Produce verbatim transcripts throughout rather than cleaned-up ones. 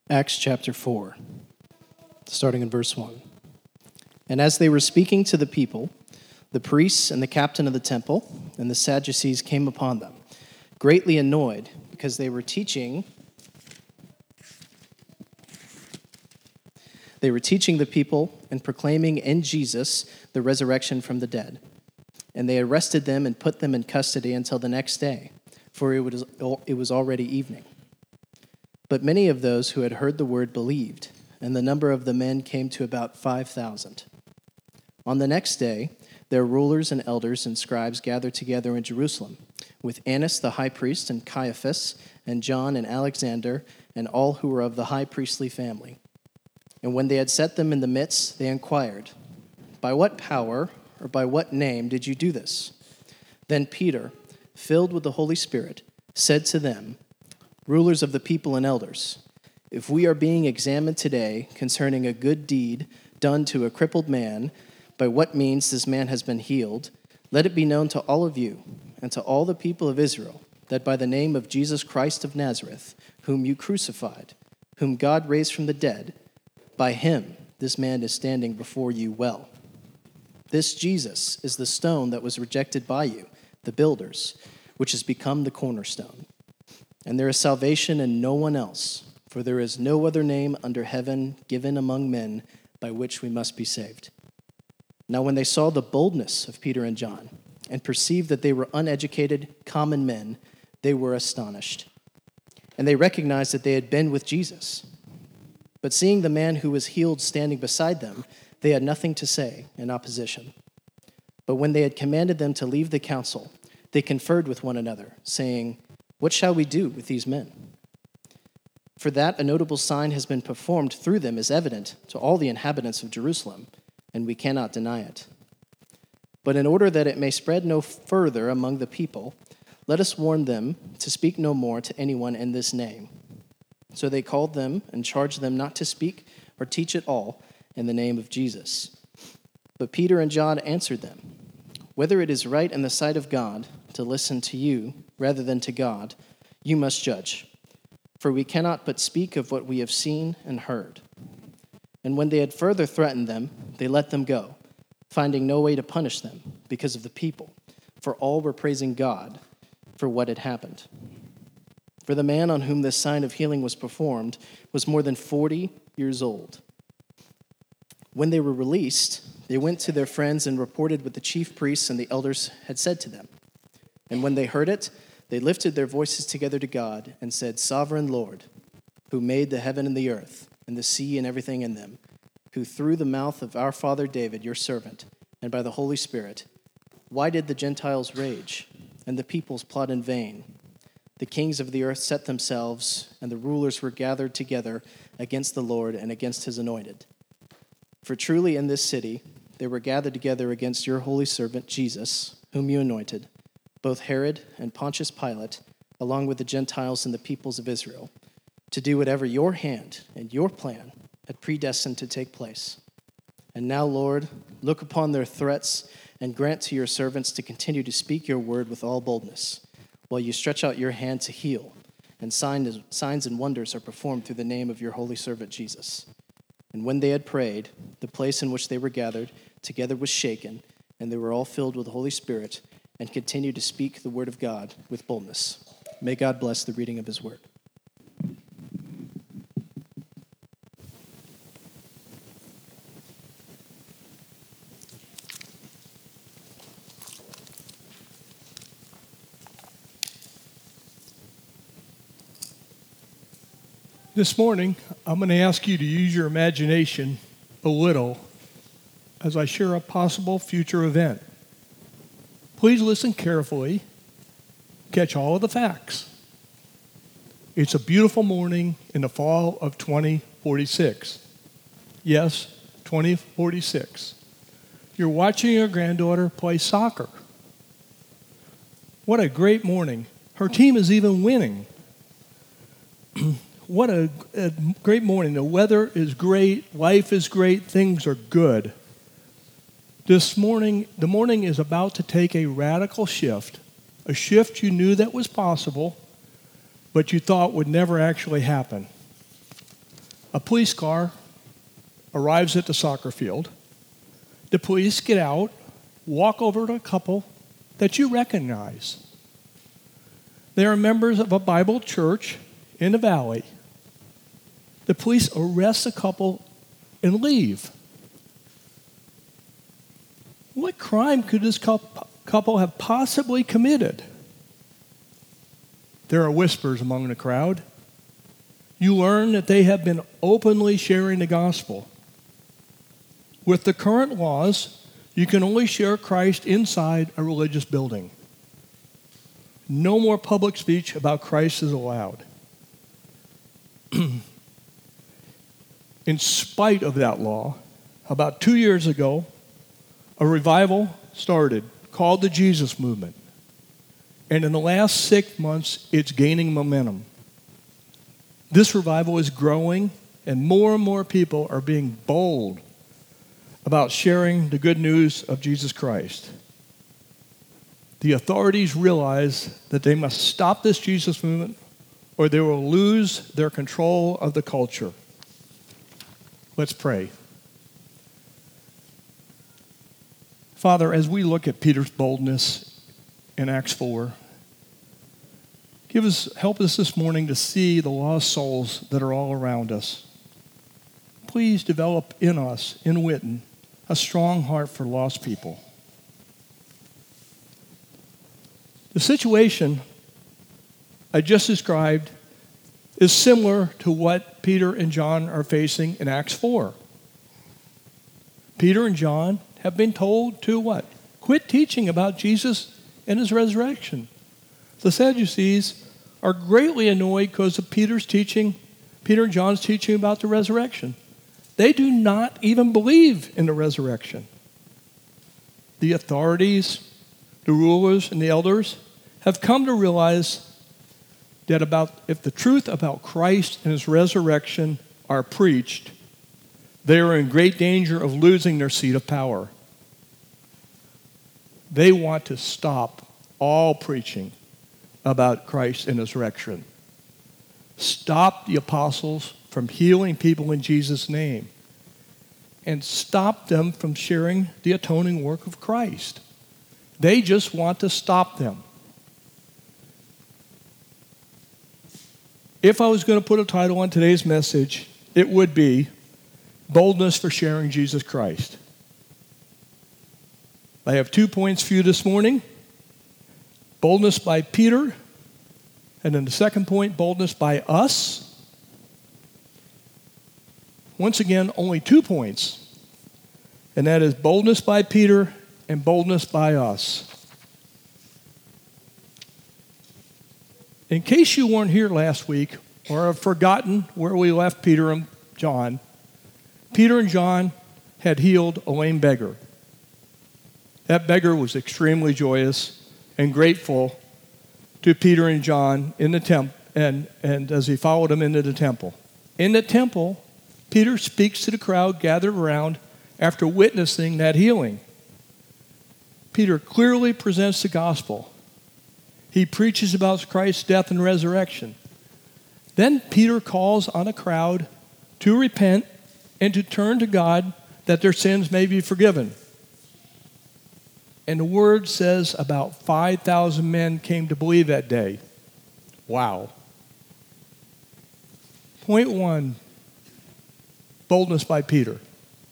Acts chapter four, starting in verse one. And as they were speaking to the people, the priests and the captain of the temple and the Sadducees came upon them, greatly annoyed because they were teaching They were teaching the people and proclaiming in Jesus the resurrection from the dead. And they arrested them and put them in custody until the next day, for it was, it was already evening. But many of those who had heard the word believed, and the number of the men came to about five thousand. On the next day, their rulers and elders and scribes gathered together in Jerusalem, with Annas the high priest and Caiaphas and John and Alexander and all who were of the high priestly family. And when they had set them in the midst, they inquired, "By what power or by what name did you do this?" Then Peter, filled with the Holy Spirit, said to them, "Rulers of the people and elders, if we are being examined today concerning a good deed done to a crippled man, by what means this man has been healed, let it be known to all of you and to all the people of Israel that by the name of Jesus Christ of Nazareth, whom you crucified, whom God raised from the dead, by him this man is standing before you well. This Jesus is the stone that was rejected by you, the builders, which has become the cornerstone. And there is salvation in no one else, for there is no other name under heaven given among men by which we must be saved." Now when they saw the boldness of Peter and John and perceived that they were uneducated, common men, they were astonished. And they recognized that they had been with Jesus. But seeing the man who was healed standing beside them, they had nothing to say in opposition. But when they had commanded them to leave the council, they conferred with one another, saying, "What shall we do with these men? For that a notable sign has been performed through them is evident to all the inhabitants of Jerusalem, and we cannot deny it. But in order that it may spread no further among the people, let us warn them to speak no more to anyone in this name." So they called them and charged them not to speak or teach at all in the name of Jesus. But Peter and John answered them, "Whether it is right in the sight of God to listen to you rather than to God, you must judge. For we cannot but speak of what we have seen and heard." And when they had further threatened them, they let them go, finding no way to punish them because of the people, for all were praising God for what had happened. For the man on whom this sign of healing was performed was more than forty years old. When they were released, they went to their friends and reported what the chief priests and the elders had said to them. And when they heard it, they lifted their voices together to God and said, "Sovereign Lord, who made the heaven and the earth and the sea and everything in them, who through the mouth of our father David, your servant, and by the Holy Spirit, why did the Gentiles rage and the peoples plot in vain? The kings of the earth set themselves, and the rulers were gathered together against the Lord and against his anointed. For truly in this city they were gathered together against your holy servant Jesus, whom you anointed, both Herod and Pontius Pilate, along with the Gentiles and the peoples of Israel, to do whatever your hand and your plan had predestined to take place. And now, Lord, look upon their threats and grant to your servants to continue to speak your word with all boldness, while you stretch out your hand to heal, and signs and wonders are performed through the name of your holy servant Jesus." And when they had prayed, the place in which they were gathered together was shaken, and they were all filled with the Holy Spirit and continued to speak the word of God with boldness. May God bless the reading of his word. This morning, I'm going to ask you to use your imagination a little as I share a possible future event. Please listen carefully, catch all of the facts. It's a beautiful morning in the fall of twenty forty-six. Yes, twenty forty-six. You're watching your granddaughter play soccer. What a great morning. Her team is even winning. What a, a great morning. The weather is great. Life is great. Things are good. This morning, the morning is about to take a radical shift, a shift you knew that was possible, but you thought would never actually happen. A police car arrives at the soccer field. The police get out, walk over to a couple that you recognize. They are members of a Bible church in the valley. The police arrest the couple and leave. What crime could this couple have possibly committed? There are whispers among the crowd. You learn that they have been openly sharing the gospel. With the current laws, you can only share Christ inside a religious building. No more public speech about Christ is allowed. In spite of that law, about two years ago, a revival started called the Jesus Movement. And in the last six months, it's gaining momentum. This revival is growing, and more and more people are being bold about sharing the good news of Jesus Christ. The authorities realize that they must stop this Jesus movement or they will lose their control of the culture. Let's pray. Father, as we look at Peter's boldness in Acts four, give us, help us this morning to see the lost souls that are all around us. Please develop in us, in Witten, a strong heart for lost people. The situation I just described is similar to what Peter and John are facing in Acts four. Peter and John have been told to what? Quit teaching about Jesus and his resurrection. The Sadducees are greatly annoyed because of Peter's teaching, Peter and John's teaching about the resurrection. They do not even believe in the resurrection. The authorities, the rulers, and the elders have come to realize that about if the truth about Christ and his resurrection are preached, they are in great danger of losing their seat of power. They want to stop all preaching about Christ and his resurrection. Stop the apostles from healing people in Jesus' name, and stop them from sharing the atoning work of Christ. They just want to stop them. If I was going to put a title on today's message, it would be Boldness for Sharing Jesus Christ. I have two points for you this morning. Boldness by Peter, and then the second point, boldness by us. Once again, only two points, and that is boldness by Peter and boldness by us. In case you weren't here last week or have forgotten where we left Peter and John, Peter and John had healed a lame beggar. That beggar was extremely joyous and grateful to Peter and John in the temple, and, and as he followed them into the temple. In the temple, Peter speaks to the crowd gathered around after witnessing that healing. Peter clearly presents the gospel. He preaches about Christ's death and resurrection. Then Peter calls on a crowd to repent and to turn to God that their sins may be forgiven. And the word says about five thousand men came to believe that day. Wow. Point one, boldness by Peter.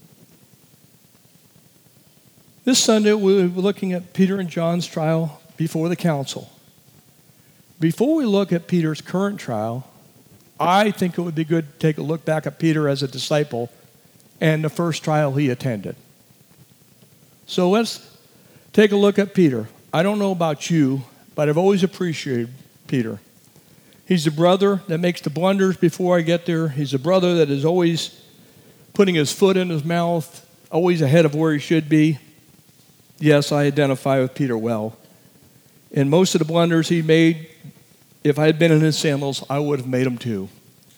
This Sunday we'll be looking at Peter and John's trial before the council. Before we look at Peter's current trial, I think it would be good to take a look back at Peter as a disciple and the first trial he attended. So let's take a look at Peter. I don't know about you, but I've always appreciated Peter. He's the brother that makes the blunders before I get there. He's the brother that is always putting his foot in his mouth, always ahead of where he should be. Yes, I identify with Peter well. And most of the blunders he made, if I had been in his sandals, I would have made them too.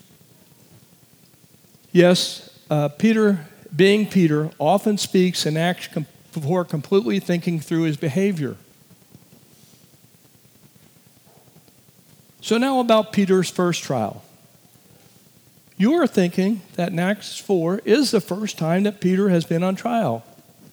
Yes, uh, Peter, being Peter, often speaks and acts com- before completely thinking through his behavior. So now about Peter's first trial. You are thinking that in Acts four is the first time that Peter has been on trial.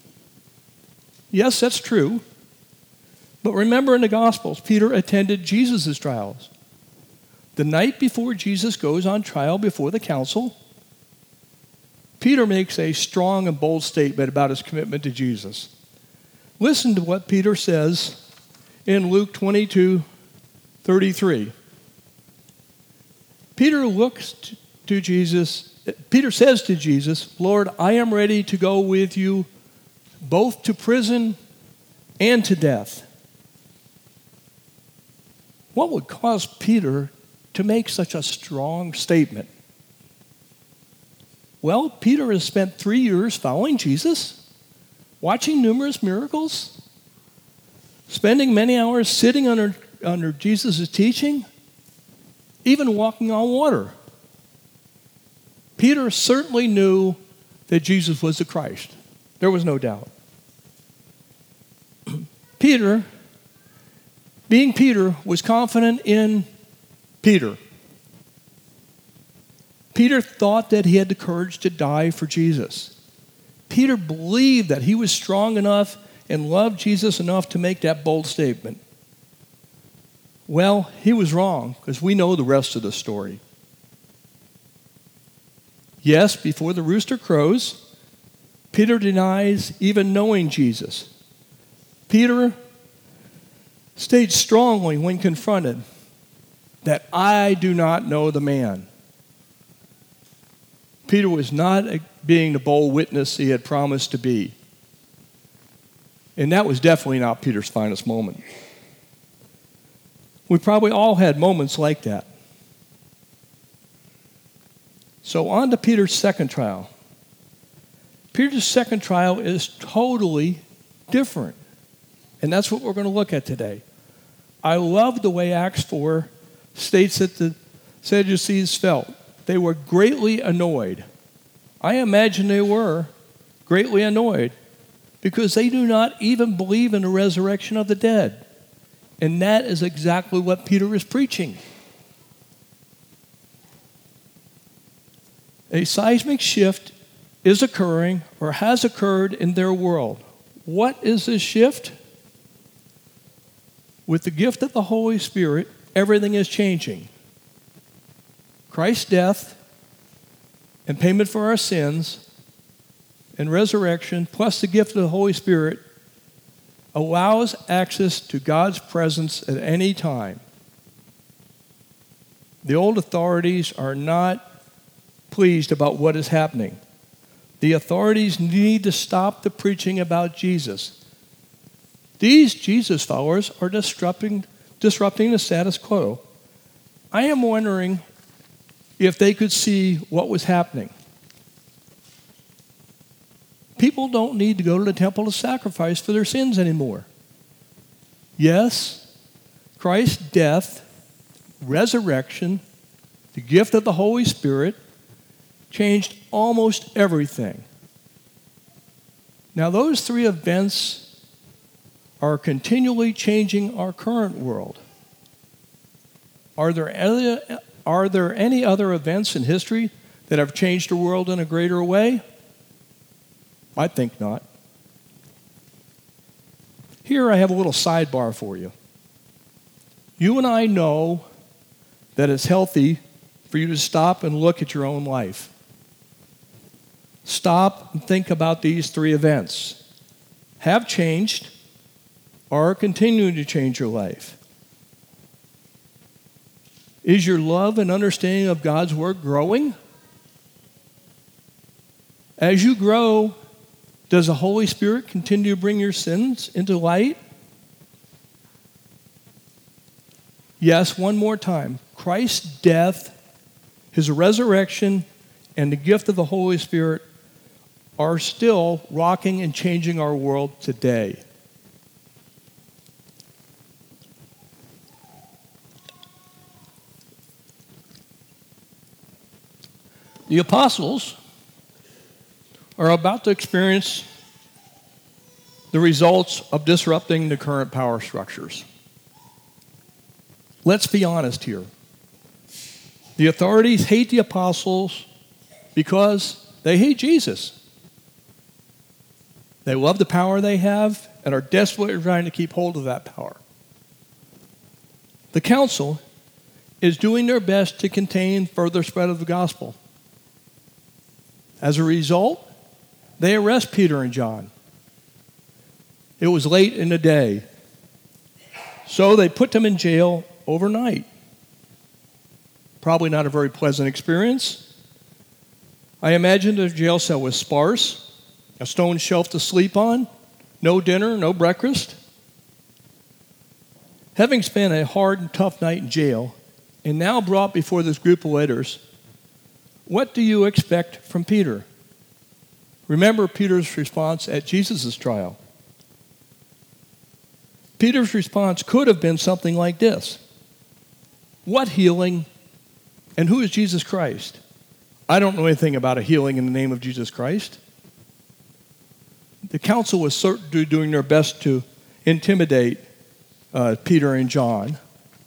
Yes, that's true. But remember in the Gospels, Peter attended Jesus' trials. The night before Jesus goes on trial before the council, Peter makes a strong and bold statement about his commitment to Jesus. Listen to what Peter says in Luke twenty-two thirty-three. Peter looks to Jesus. Peter says to Jesus, "Lord, I am ready to go with you both to prison and to death." What would cause Peter to make such a strong statement? Well, Peter has spent three years following Jesus, watching numerous miracles, spending many hours sitting under, under Jesus' teaching, even walking on water. Peter certainly knew that Jesus was the Christ. There was no doubt. Peter, being Peter, was confident in Peter. Peter thought that he had the courage to die for Jesus. Peter believed that he was strong enough and loved Jesus enough to make that bold statement. Well, he was wrong, because we know the rest of the story. Yes, before the rooster crows, Peter denies even knowing Jesus. Peter stayed strongly when confronted that I do not know the man. Peter was not being the bold witness he had promised to be. And that was definitely not Peter's finest moment. We probably all had moments like that. So on to Peter's second trial. Peter's second trial is totally different. And that's what we're going to look at today. I love the way Acts four states that the Sadducees felt. They were greatly annoyed. I imagine they were greatly annoyed because they do not even believe in the resurrection of the dead. And that is exactly what Peter is preaching. A seismic shift is occurring or has occurred in their world. What is this shift? With the gift of the Holy Spirit, everything is changing. Christ's death and payment for our sins and resurrection, plus the gift of the Holy Spirit, allows access to God's presence at any time. The old authorities are not pleased about what is happening. The authorities need to stop the preaching about Jesus. These Jesus followers are disrupting, disrupting the status quo. I am wondering if they could see what was happening. People don't need to go to the temple to sacrifice for their sins anymore. Yes, Christ's death, resurrection, the gift of the Holy Spirit changed almost everything. Now, those three events are continually changing our current world. Are there any, are there any other events in history that have changed the world in a greater way? I think not. Here I have a little sidebar for you. You and I know that it's healthy for you to stop and look at your own life. Stop and think about these three events. Have changed or are continuing to change your life. Is your love and understanding of God's Word growing? As you grow, does the Holy Spirit continue to bring your sins into light? Yes, one more time. Christ's death, His resurrection, and the gift of the Holy Spirit are still rocking and changing our world today. The apostles are about to experience the results of disrupting the current power structures. Let's be honest here. The authorities hate the apostles because they hate Jesus. They love the power they have and are desperately trying to keep hold of that power. The council is doing their best to contain further spread of the gospel. As a result, they arrest Peter and John. It was late in the day, so they put them in jail overnight. Probably not a very pleasant experience. I imagine the jail cell was sparse, a stone shelf to sleep on, no dinner, no breakfast. Having spent a hard and tough night in jail, and now brought before this group of leaders, what do you expect from Peter? Remember Peter's response at Jesus' trial. Peter's response could have been something like this. What healing? And who is Jesus Christ? I don't know anything about a healing in the name of Jesus Christ. The council was certainly doing their best to intimidate uh, Peter and John.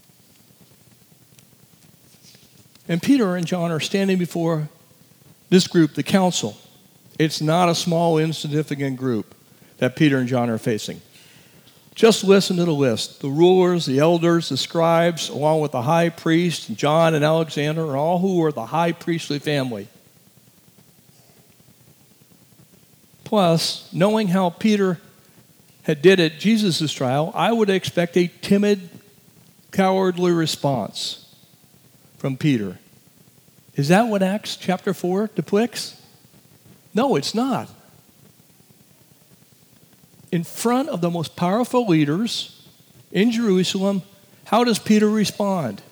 And Peter and John are standing before this group, the council. It's not a small, insignificant group that Peter and John are facing. Just listen to the list. The rulers, the elders, the scribes, along with the high priest, John and Alexander, and all who were the high priestly family. Plus, knowing how Peter had did at Jesus' trial, I would expect a timid, cowardly response from Peter. Is that what Acts chapter four depicts? No, it's not. In front of the most powerful leaders in Jerusalem, how does Peter respond?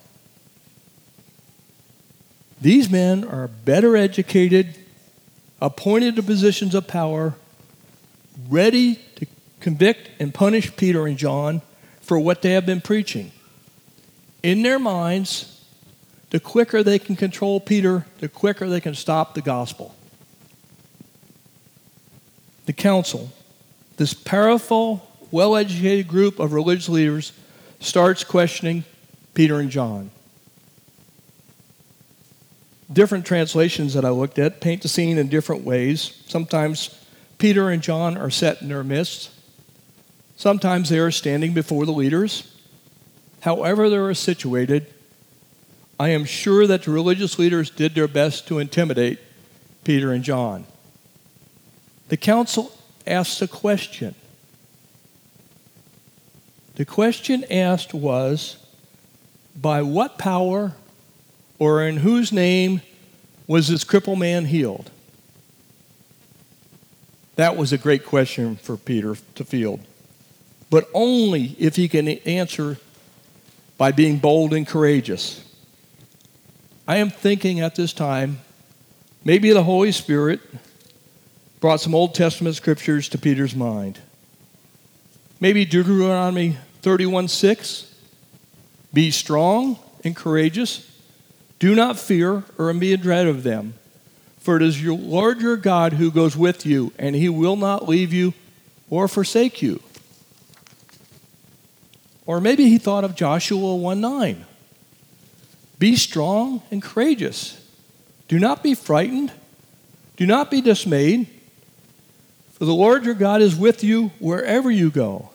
These men are better educated, appointed to positions of power, ready to convict and punish Peter and John for what they have been preaching. In their minds, the quicker they can control Peter, the quicker they can stop the gospel. The council, this powerful, well-educated group of religious leaders, starts questioning Peter and John. Different translations that I looked at paint the scene in different ways. Sometimes Peter and John are set in their midst. Sometimes they are standing before the leaders. However they are situated, I am sure that the religious leaders did their best to intimidate Peter and John. The council asks a question. The question asked was, by what power or in whose name was this crippled man healed? That was a great question for Peter to field, but only if he can answer by being bold and courageous. I am thinking at this time, maybe the Holy Spirit brought some Old Testament scriptures to Peter's mind. Maybe Deuteronomy thirty-one six, be strong and courageous. Do not fear or be in dread of them, for it is your Lord your God who goes with you, and he will not leave you or forsake you. Or maybe he thought of Joshua one nine. Be strong and courageous. Do not be frightened. Do not be dismayed. For the Lord your God is with you wherever you go.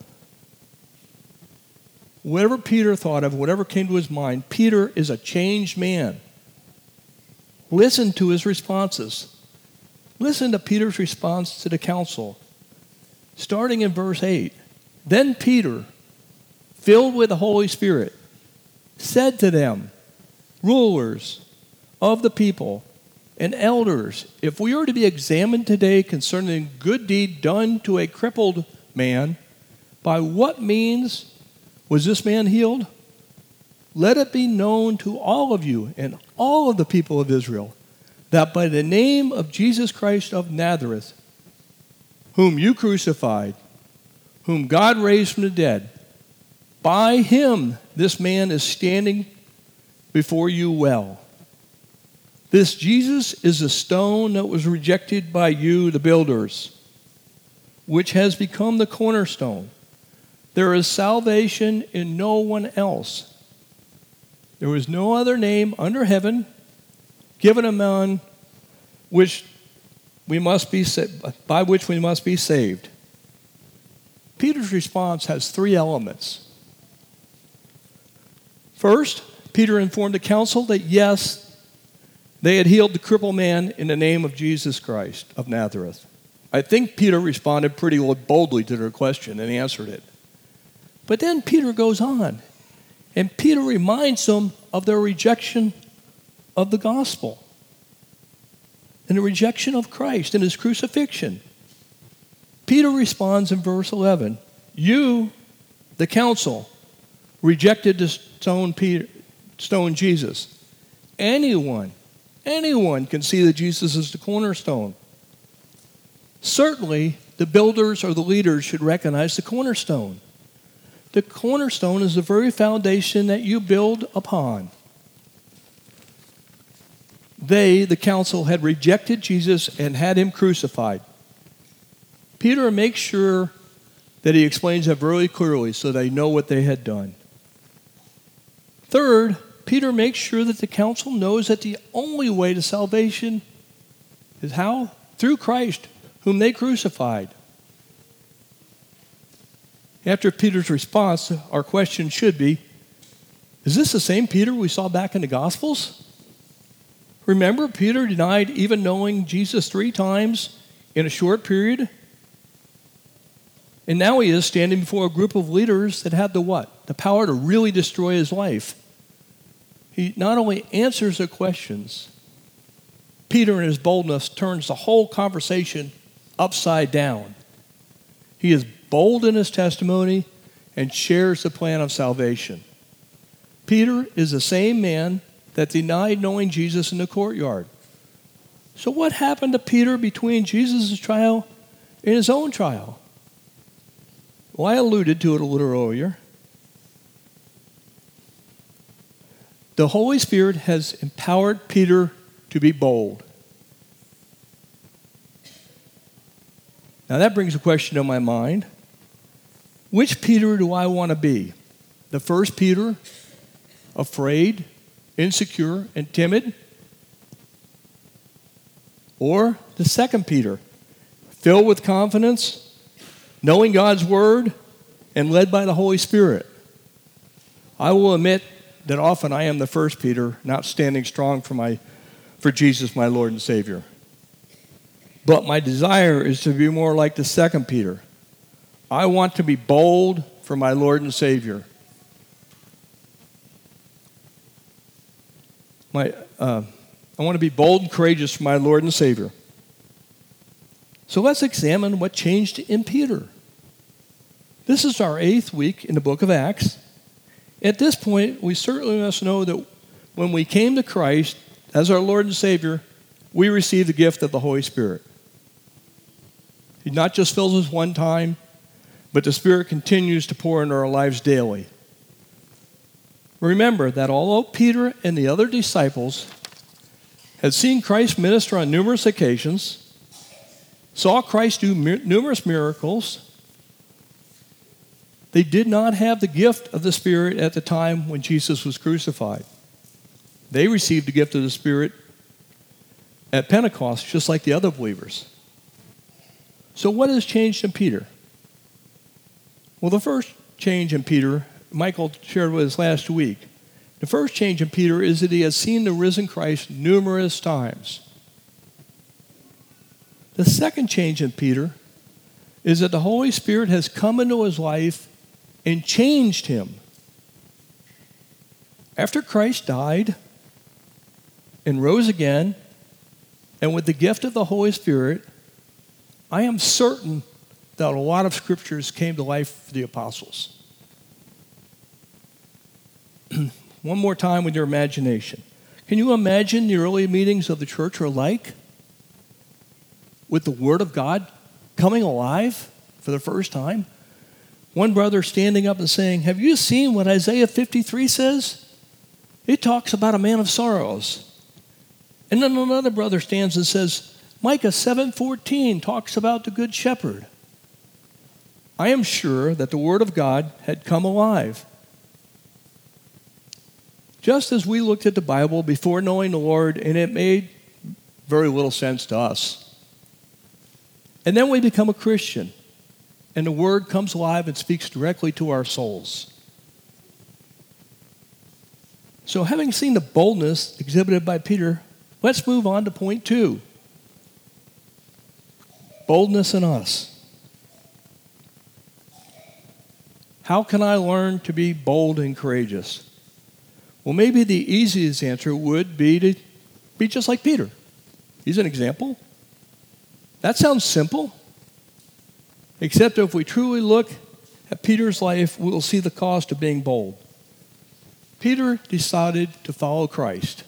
Whatever Peter thought of, whatever came to his mind, Peter is a changed man. Listen to his responses. Listen to Peter's response to the council. Starting in verse eight. Then Peter, filled with the Holy Spirit, said to them, rulers of the people and elders, if we are to be examined today concerning a good deed done to a crippled man, by what means was this man healed? Let it be known to all of you and all of the people of Israel that by the name of Jesus Christ of Nazareth, whom you crucified, whom God raised from the dead, by him this man is standing before you well. This Jesus is a stone that was rejected by you, the builders, which has become the cornerstone. There is salvation in no one else. There was no other name under heaven given a man which we must be sa- by which we must be saved. Peter's response has three elements. First, Peter informed the council that yes, they had healed the crippled man in the name of Jesus Christ of Nazareth. I think Peter responded pretty boldly to their question and answered it. But then Peter goes on, and Peter reminds them of their rejection of the gospel and the rejection of Christ and his crucifixion. Peter responds in verse eleven, you, the council, rejected to stone, Peter, stone Jesus. Anyone, anyone can see that Jesus is the cornerstone. Certainly, the builders or the leaders should recognize the cornerstone. The cornerstone is the very foundation that you build upon. They, the council, had rejected Jesus and had him crucified. Peter makes sure that he explains that very clearly so they know what they had done. Third, Peter makes sure that the council knows that the only way to salvation is how? Through Christ, whom they crucified. After Peter's response, our question should be, is this the same Peter we saw back in the Gospels? Remember, Peter denied even knowing Jesus three times in a short period? And now he is standing before a group of leaders that had the what? The power to really destroy his life. He not only answers their questions, Peter in his boldness turns the whole conversation upside down. He is bold in his testimony and shares the plan of salvation. Peter is the same man that denied knowing Jesus in the courtyard. So what happened to Peter between Jesus' trial and his own trial? Well, I alluded to it a little earlier. The Holy Spirit has empowered Peter to be bold. Now that brings a question to my mind. Which Peter do I want to be? The first Peter, afraid, insecure, and timid? Or the second Peter, filled with confidence, knowing God's word, and led by the Holy Spirit? I will admit that often I am the first Peter, not standing strong for my, for Jesus, my Lord and Savior. But my desire is to be more like the second Peter. I want to be bold for my Lord and Savior. My, uh, I want to be bold and courageous for my Lord and Savior. So let's examine what changed in Peter. This is our eighth week in the book of Acts. At this point, we certainly must know that when we came to Christ as our Lord and Savior, we received the gift of the Holy Spirit. He not just fills us one time, but the Spirit continues to pour into our lives daily. Remember that although Peter and the other disciples had seen Christ minister on numerous occasions, saw Christ do mi- numerous miracles, they did not have the gift of the Spirit at the time when Jesus was crucified. They received the gift of the Spirit at Pentecost, just like the other believers. So what has changed in Peter? Well, the first change in Peter, Michael shared with us last week. The first change in Peter is that he has seen the risen Christ numerous times. The second change in Peter is that the Holy Spirit has come into his life and changed him. After Christ died and rose again, and with the gift of the Holy Spirit, I am certain that a lot of scriptures came to life for the apostles. One more time with your imagination. Can you imagine the early meetings of the church were like? With the Word of God coming alive for the first time? One brother standing up and saying, have you seen what Isaiah fifty-three says? It talks about a man of sorrows. And then another brother stands and says, Micah seven fourteen talks about the good shepherd. I am sure that the Word of God had come alive. Just as we looked at the Bible before knowing the Lord, and it made very little sense to us. And then we become a Christian, and the Word comes alive and speaks directly to our souls. So having seen the boldness exhibited by Peter, let's move on to point two. Boldness in us. How can I learn to be bold and courageous? Well, maybe the easiest answer would be to be just like Peter. He's an example. That sounds simple. Except if we truly look at Peter's life, we'll see the cost of being bold. Peter decided to follow Christ.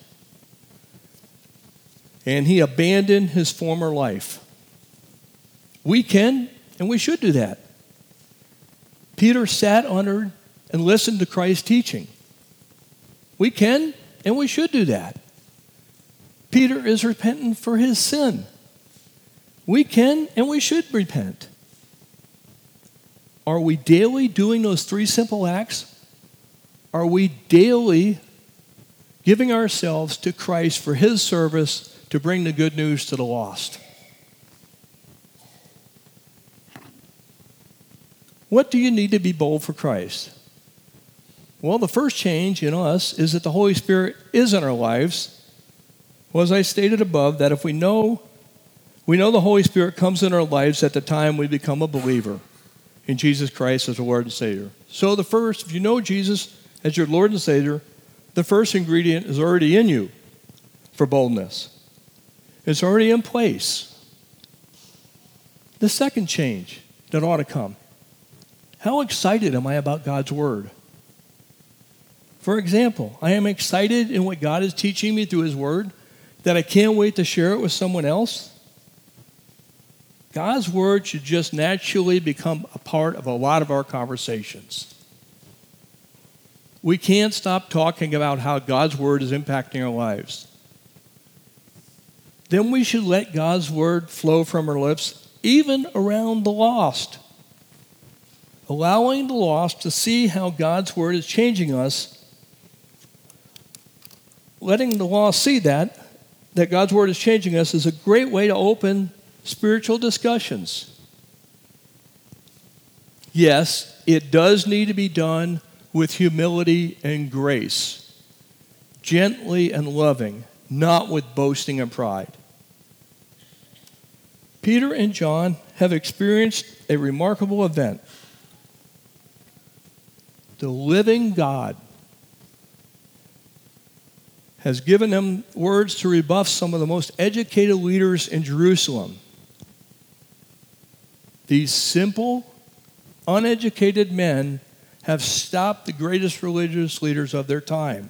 And he abandoned his former life. We can and we should do that. Peter sat under and listened to Christ's teaching. We can and we should do that. Peter is repentant for his sin. We can and we should repent. Are we daily doing those three simple acts? Are we daily giving ourselves to Christ for his service to bring the good news to the lost? What do you need to be bold for Christ? Well, the first change in us is that the Holy Spirit is in our lives. Well, as I stated above, that if we know, we know the Holy Spirit comes in our lives at the time we become a believer in Jesus Christ as our Lord and Savior. So the first, if you know Jesus as your Lord and Savior, the first ingredient is already in you for boldness. It's already in place. The second change that ought to come. How excited am I about God's Word? For example, I am excited in what God is teaching me through His Word that I can't wait to share it with someone else. God's Word should just naturally become a part of a lot of our conversations. We can't stop talking about how God's Word is impacting our lives. Then we should let God's Word flow from our lips, even around the lost. Allowing the lost to see how God's Word is changing us, letting the lost see that, that God's Word is changing us, is a great way to open spiritual discussions. Yes, it does need to be done with humility and grace, gently and loving, not with boasting and pride. Peter and John have experienced a remarkable event. The living God has given them words to rebuff some of the most educated leaders in Jerusalem. These simple, uneducated men have stopped the greatest religious leaders of their time.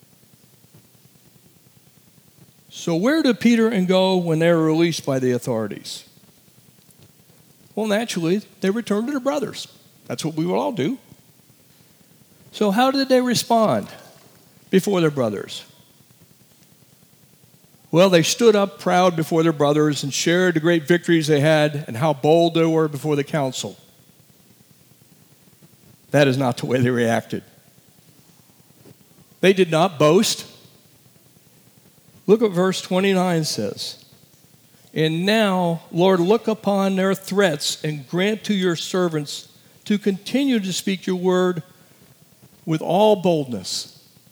So where do Peter and go when they're released by the authorities? Well, naturally, they return to their brothers. That's what we will all do. So how did they respond before their brothers? Well, they stood up proud before their brothers and shared the great victories they had and how bold they were before the council. That is not the way they reacted. They did not boast. Look what verse twenty-nine says. And now, Lord, look upon their threats and grant to your servants to continue to speak your word with all boldness.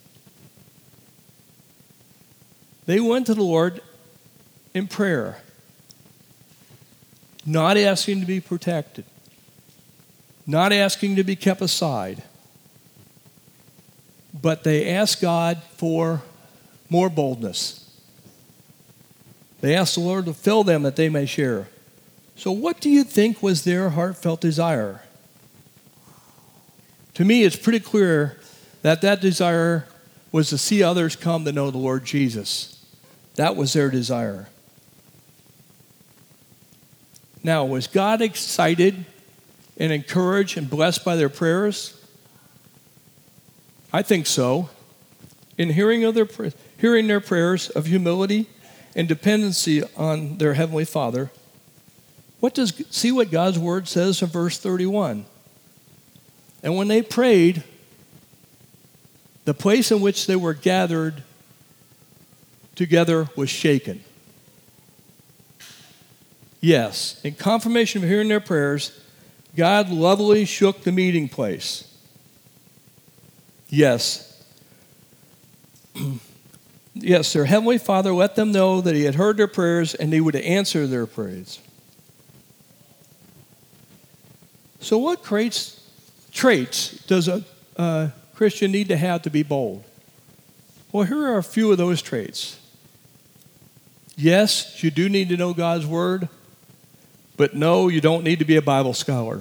They went to the Lord in prayer, not asking to be protected, not asking to be kept aside, but they asked God for more boldness. They asked the Lord to fill them that they may share. So what do you think was their heartfelt desire? To me, it's pretty clear that that desire was to see others come to know the Lord Jesus. That was their desire. Now, was God excited and encouraged and blessed by their prayers? I think so. In hearing, of their, hearing their prayers of humility and dependency on their Heavenly Father, what does see what God's Word says in verse thirty-one. And when they prayed, The place in which they were gathered together was shaken. Yes, in confirmation of hearing their prayers, God lovingly shook the meeting place. Yes. Yes, their Heavenly Father let them know that He had heard their prayers and He would answer their prayers. So what traits, traits does a uh, Christian need to have to be bold? Well, here are a few of those traits. Yes, you do need to know God's Word, but no, you don't need to be a Bible scholar.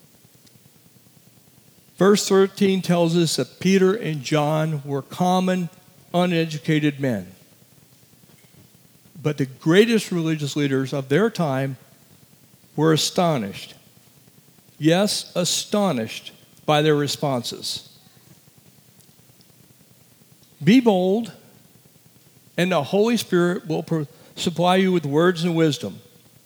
Verse thirteen tells us that Peter and John were common, uneducated men. But the greatest religious leaders of their time were astonished. Yes, astonished by their responses. Be bold, and the Holy Spirit will pro- supply you with words and wisdom.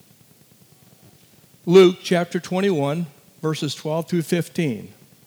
Luke chapter twenty-one, verses twelve through fifteen.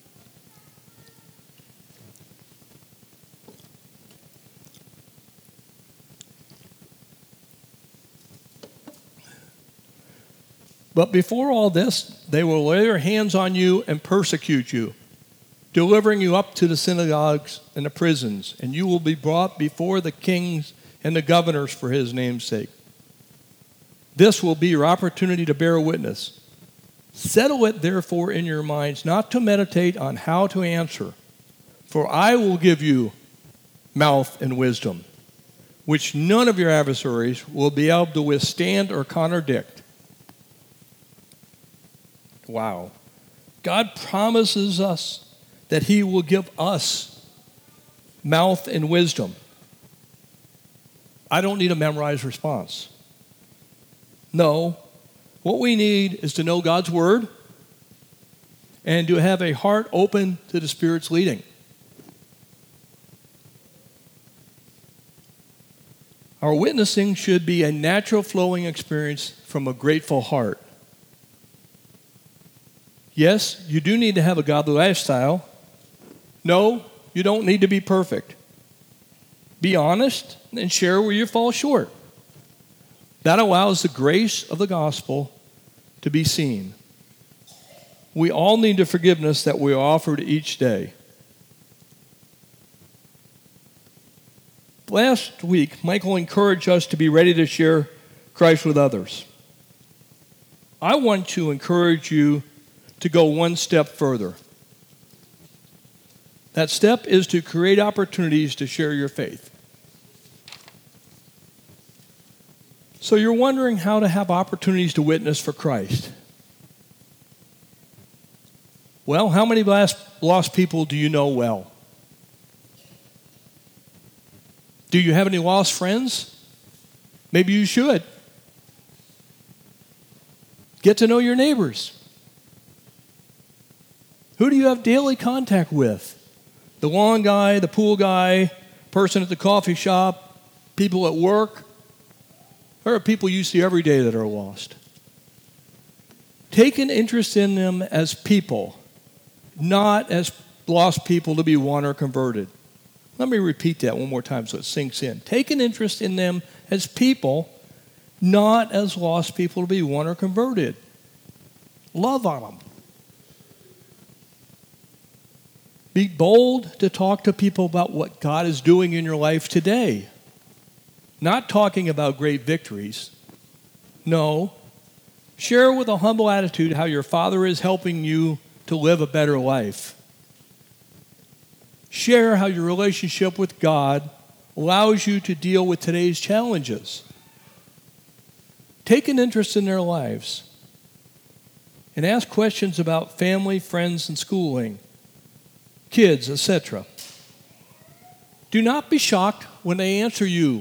But before all this, they will lay their hands on you and persecute you, delivering you up to the synagogues and the prisons, and you will be brought before the kings and the governors for His name's sake. This will be your opportunity to bear witness. Settle it, therefore, in your minds not to meditate on how to answer, for I will give you mouth and wisdom, which none of your adversaries will be able to withstand or contradict. Wow. God promises us that He will give us mouth and wisdom. I don't need a memorized response. No. What we need is to know God's Word and to have a heart open to the Spirit's leading. Our witnessing should be a natural flowing experience from a grateful heart. Yes, you do need to have a godly lifestyle. No, you don't need to be perfect. Be honest and share where you fall short. That allows the grace of the gospel to be seen. We all need the forgiveness that we are offered each day. Last week, Michael encouraged us to be ready to share Christ with others. I want to encourage you to go one step further. That step is to create opportunities to share your faith. So you're wondering how to have opportunities to witness for Christ. Well, how many lost, lost people do you know well? Do you have any lost friends? Maybe you should. Get to know your neighbors. Who do you have daily contact with? The lawn guy, the pool guy, person at the coffee shop, people at work? There are people you see every day that are lost. Take an interest in them as people, not as lost people to be won or converted. Let me repeat that one more time so it sinks in. Take an interest in them as people, not as lost people to be won or converted. Love on them. Be bold to talk to people about what God is doing in your life today. Not talking about great victories. No. Share with a humble attitude how your Father is helping you to live a better life. Share how your relationship with God allows you to deal with today's challenges. Take an interest in their lives and ask questions about family, friends, and schooling, kids, et cetera. Do not be shocked when they answer you.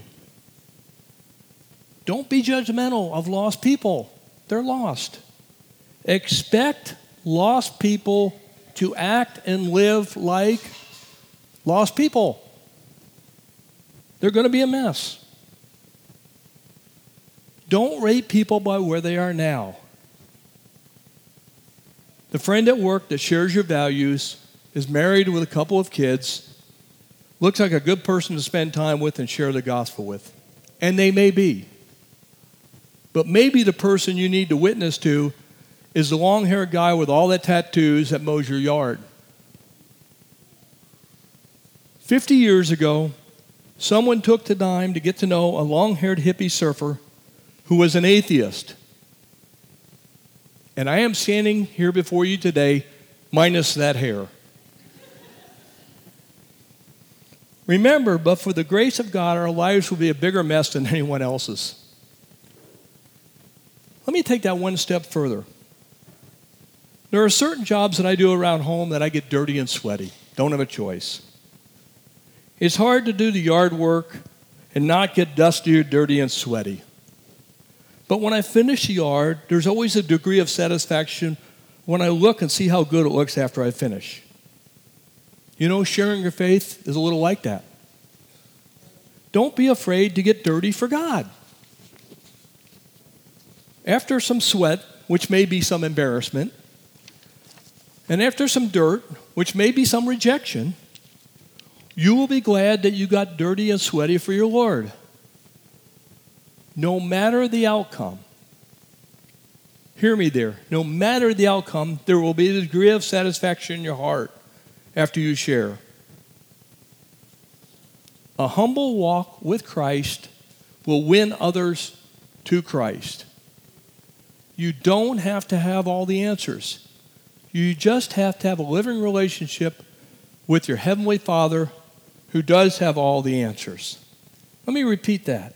Don't be judgmental of lost people. They're lost. Expect lost people to act and live like lost people. They're going to be a mess. Don't rate people by where they are now. The friend at work that shares your values is married with a couple of kids, looks like a good person to spend time with and share the gospel with. And they may be. But maybe the person you need to witness to is the long-haired guy with all the tattoos that mows your yard. Fifty years ago, someone took the time to get to know a long-haired hippie surfer who was an atheist. And I am standing here before you today, minus that hair. Remember, but for the grace of God, our lives will be a bigger mess than anyone else's. Let me take that one step further. There are certain jobs that I do around home that I get dirty and sweaty. Don't have a choice. It's hard to do the yard work and not get dusty or dirty and sweaty. But when I finish the yard, there's always a degree of satisfaction when I look and see how good it looks after I finish. You know, sharing your faith is a little like that. Don't be afraid to get dirty for God. After some sweat, which may be some embarrassment, and after some dirt, which may be some rejection, you will be glad that you got dirty and sweaty for your Lord. No matter the outcome, hear me there, no matter the outcome, there will be a degree of satisfaction in your heart after you share. A humble walk with Christ will win others to Christ. You don't have to have all the answers. You just have to have a living relationship with your Heavenly Father who does have all the answers. Let me repeat that.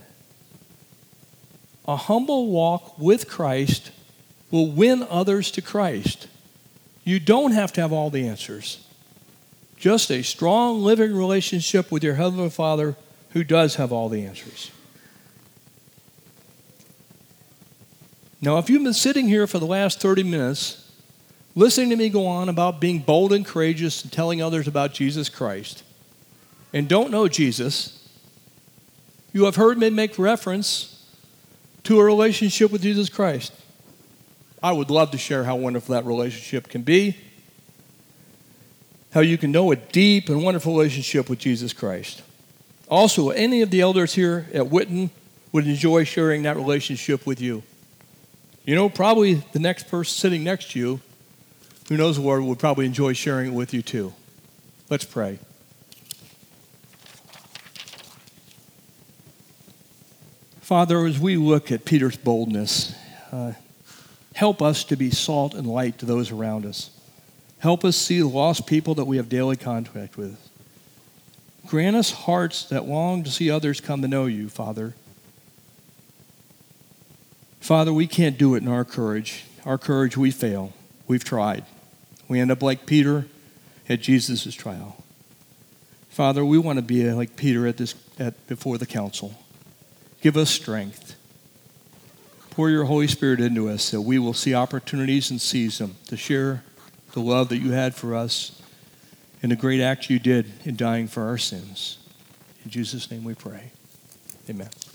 A humble walk with Christ will win others to Christ. You don't have to have all the answers. Just a strong living relationship with your Heavenly Father who does have all the answers. Now, if you've been sitting here for the last thirty minutes, listening to me go on about being bold and courageous and telling others about Jesus Christ, and don't know Jesus, you have heard me make reference to a relationship with Jesus Christ. I would love to share how wonderful that relationship can be, how you can know a deep and wonderful relationship with Jesus Christ. Also, any of the elders here at Witten would enjoy sharing that relationship with you. You know, probably the next person sitting next to you, who knows the Lord, would probably enjoy sharing it with you too. Let's pray. Father, as we look at Peter's boldness, uh, help us to be salt and light to those around us. Help us see the lost people that we have daily contact with. Grant us hearts that long to see others come to know you, Father. Father, we can't do it in our courage. Our courage, we fail. We've tried. We end up like Peter at Jesus' trial. Father, we want to be like Peter at this at before the council. Give us strength. Pour your Holy Spirit into us so we will see opportunities and seize them to share the love that you had for us and the great act you did in dying for our sins. In Jesus' name we pray. Amen.